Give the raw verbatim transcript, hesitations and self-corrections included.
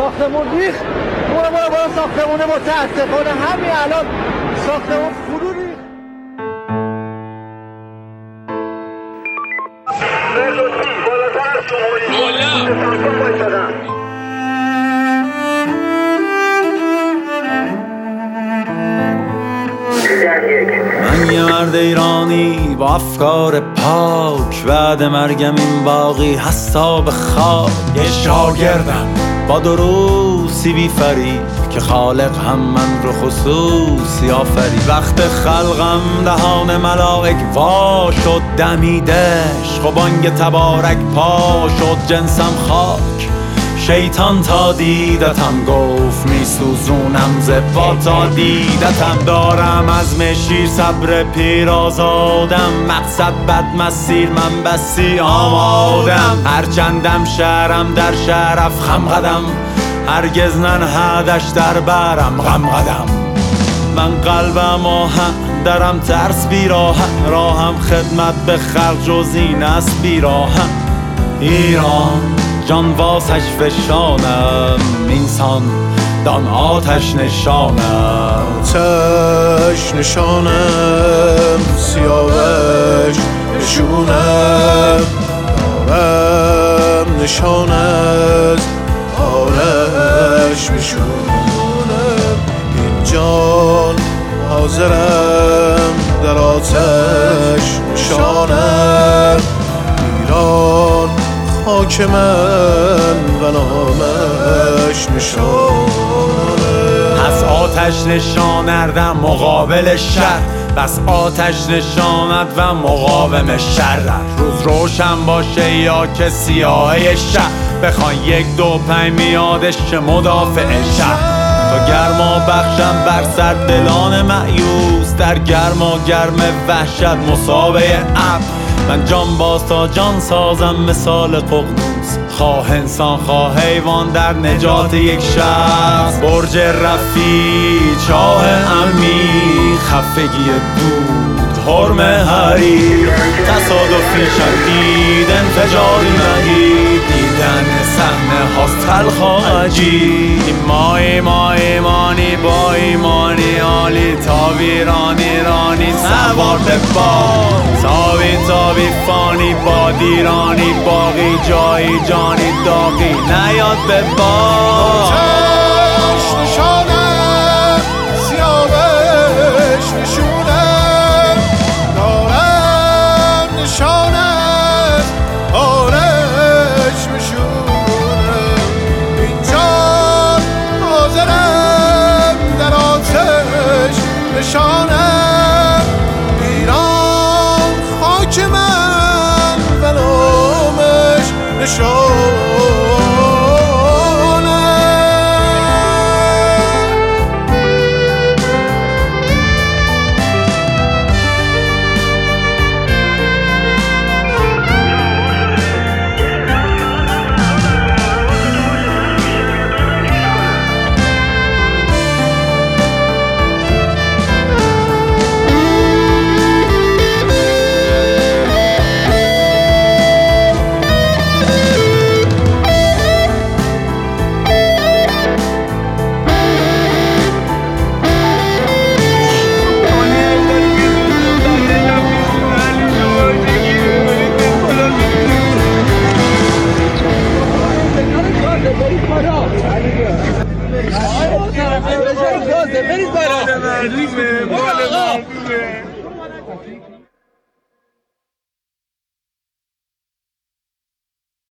ساختمون ریخت. برو برو برو ساختمونه متاسفانه همین الان ساختمون فرو ریخت. من یه مرد ایرانی با افکار پاک، بعد مرگم این باقی حساب خاک. یه شاگردم با دروسی بی فریب که خالق هم من رو خصوصی آفرید. وقت خلقم دهان ملائک وا شد، دمیدش و بانگ تبارک پا شد. جنسم خاک، شیطان تا دیدتم گفت میسوزونم زبا. تا دیدتم دارم عزم شیر صبر پیر آزادم. مقصد بد مسیر من بسی آمادم. هرچندم شهرم در شرف خم قدم، هرگز ننهدش در برم غم قدم. من قلبم آهن درم ترس بیراهن، راهم خدمت به خلق جز این است بیراهن. ایران جان واسش فشانم، اینسان دان آتش نشانم. آتش نشانم، سیاوش نشونم. دارم نشان از آرش میشونم. این جان حاضرم در آتش نشانم. ایران خاک من و نامش نشانه. پس آتش نشانردم مقابل شر، بس آتش نشاند و مقاوم شر. روز روشن باشه یا که سیاهی شب، بخوان یک دو پنج میادش که مدافع شهر. تا گرما بخشم بر سر دلان مایوس، در گرما گرم وحشت مسابه اب. من جان باز تا جان سازم مثال ققنوس، خواه انسان خواه حیوان در نجات یک شخص. برج رفیع چاه عمیق، خفگی دود حرم حریر. تصادفی شدید انفجاری مهید، دیدن صحنه هاست تلخ و عجیب. ما ما ایمانی با ایمانی عالی، تا ویرانی رانی سوار به باد. تابی تابی فانی با دیرانی باقی، جایی جانی داغی نیاد به باد. آتش نشانم، سیاوش نشونم. دارم نشان از آرش میشونم. این جان حاضرم در آتش نشانم. ایران خاک من و نامش نشانم. برید بالا.